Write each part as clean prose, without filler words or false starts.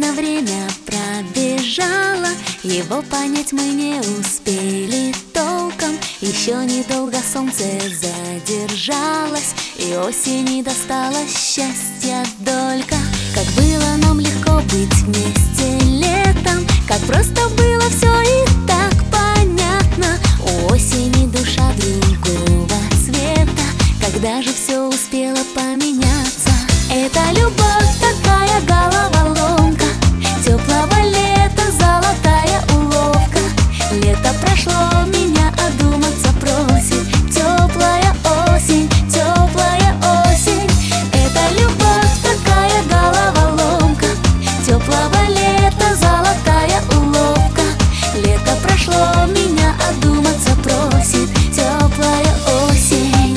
Медленно время пробежало, его понять мы не успели толком. Еще недолго солнце задержалось, и осени досталось счастья долька. Как было нам легко быть вместе летом, как просто было все и так понятно. У осени душа другого цвета, когда же все успело поменяться. Это любовь такая головоломка, теплого лета золотая уловка. Лето прошло, меня одуматься просит теплая осень, теплая осень. Это любовь такая головоломка, теплого лета золотая уловка. Лето прошло, меня одуматься просит теплая осень,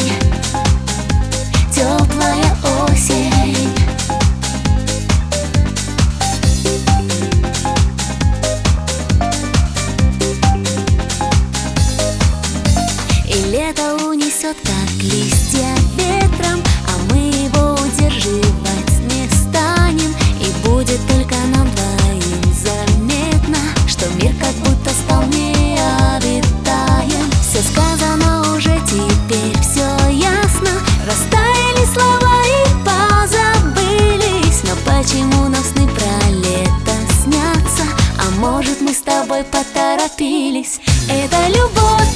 теплая осень. И лето унесет, как листья ветром, а мы его удерживать не станем. И будет только нам двоим заметно, что мир как будто стал необитаем. Все сказано уже, теперь все ясно. Растаяли слова и позабылись, но почему нам сны про лето снятся? А может, мы с тобой поторопились? Это любовь